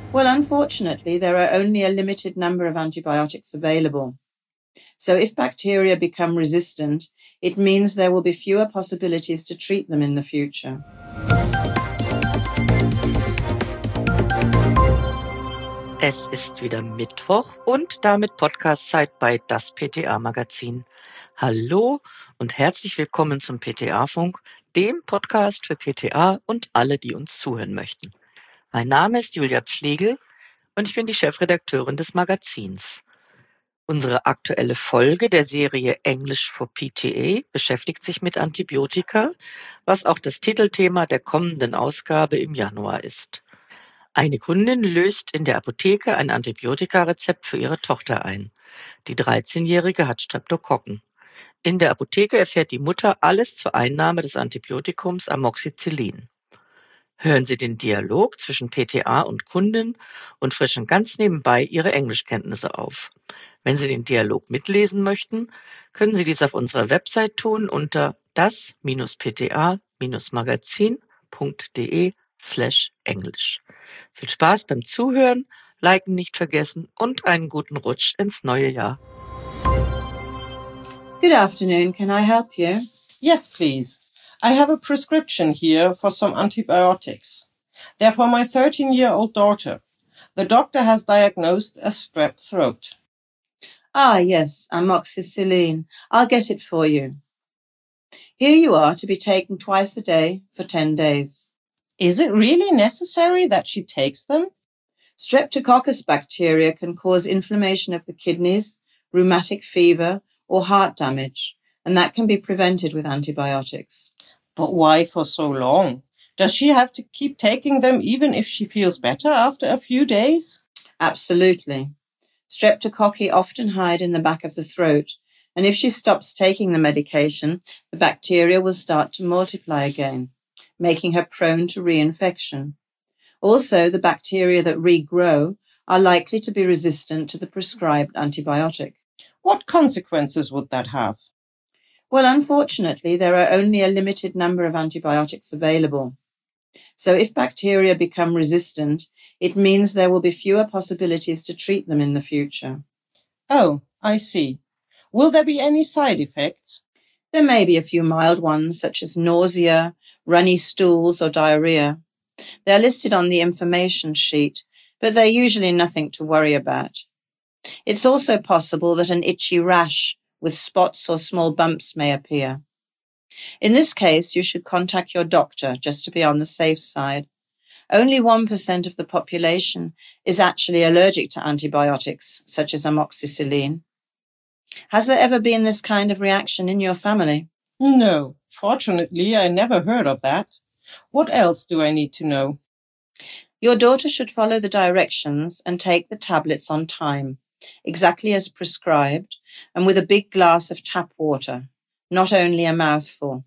Well, unfortunately, there are only a limited number of antibiotics available. So if bacteria become resistant, it means there will be fewer possibilities to treat them in the future. Es ist wieder Mittwoch und damit Podcast-Zeit bei das PTA-Magazin. Hallo und herzlich willkommen zum PTA-Funk, dem Podcast für PTA und alle, die uns zuhören möchten. Mein Name ist Julia Pflegel und ich bin die Chefredakteurin des Magazins. Unsere aktuelle Folge der Serie English for PTA beschäftigt sich mit Antibiotika, was auch das Titelthema der kommenden Ausgabe im Januar ist. Eine Kundin löst in der Apotheke ein Antibiotikarezept für ihre Tochter ein. Die 13-Jährige hat Streptokokken. In der Apotheke erfährt die Mutter alles zur Einnahme des Antibiotikums Amoxicillin. Hören Sie den Dialog zwischen PTA und Kundin und frischen ganz nebenbei Ihre Englischkenntnisse auf. Wenn Sie den Dialog mitlesen möchten, können Sie dies auf unserer Website tun unter das-pta-magazin.de/Englisch. Viel Spaß beim Zuhören, liken nicht vergessen und einen guten Rutsch ins neue Jahr. Good afternoon, can I help you? Yes, please. I have a prescription here for some antibiotics. They're for my 13-year-old daughter. The doctor has diagnosed a strep throat. Ah, yes, amoxicillin. I'll get it for you. Here you are to be taken twice a day for 10 days. Is it really necessary that she takes them? Streptococcus bacteria can cause inflammation of the kidneys, rheumatic fever, or heart damage, and that can be prevented with antibiotics. But why for so long? Does she have to keep taking them even if she feels better after a few days? Absolutely. Streptococci often hide in the back of the throat, and if she stops taking the medication, the bacteria will start to multiply again, making her prone to reinfection. Also, the bacteria that regrow are likely to be resistant to the prescribed antibiotic. What consequences would that have? Well, unfortunately, there are only a limited number of antibiotics available. So if bacteria become resistant, it means there will be fewer possibilities to treat them in the future. Oh, I see. Will there be any side effects? There may be a few mild ones, such as nausea, runny stools, or diarrhea. They're listed on the information sheet, but they're usually nothing to worry about. It's also possible that an itchy rash with spots or small bumps may appear. In this case, you should contact your doctor just to be on the safe side. Only 1% of the population is actually allergic to antibiotics, such as amoxicillin. Has there ever been this kind of reaction in your family? No, fortunately, I never heard of that. What else do I need to know? Your daughter should follow the directions and take the tablets on time, exactly as prescribed, and with a big glass of tap water, not only a mouthful.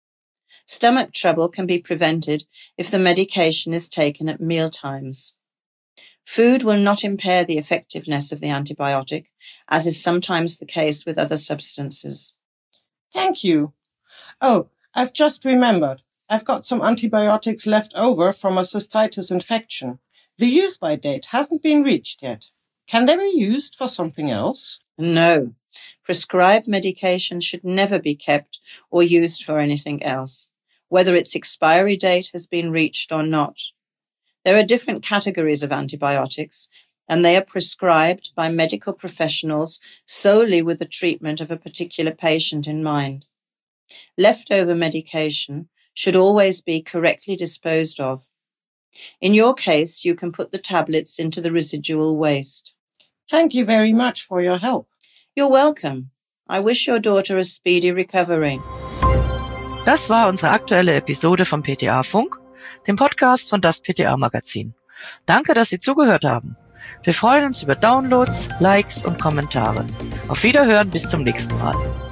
Stomach trouble can be prevented if the medication is taken at meal times. Food will not impair the effectiveness of the antibiotic, as is sometimes the case with other substances. Thank you. Oh, I've just remembered. I've got some antibiotics left over from a cystitis infection. The use-by date hasn't been reached yet. Can they be used for something else? No. Prescribed medication should never be kept or used for anything else, whether its expiry date has been reached or not. There are different categories of antibiotics, and they are prescribed by medical professionals solely with the treatment of a particular patient in mind. Leftover medication should always be correctly disposed of. In your case, you can put the tablets into the residual waste. Thank you very much for your help. You're welcome. I wish your daughter a speedy recovery. Das war unsere aktuelle Episode vom PTA-Funk, dem Podcast von das PTA-Magazin. Danke, dass Sie zugehört haben. Wir freuen uns über Downloads, Likes und Kommentare. Auf Wiederhören, bis zum nächsten Mal.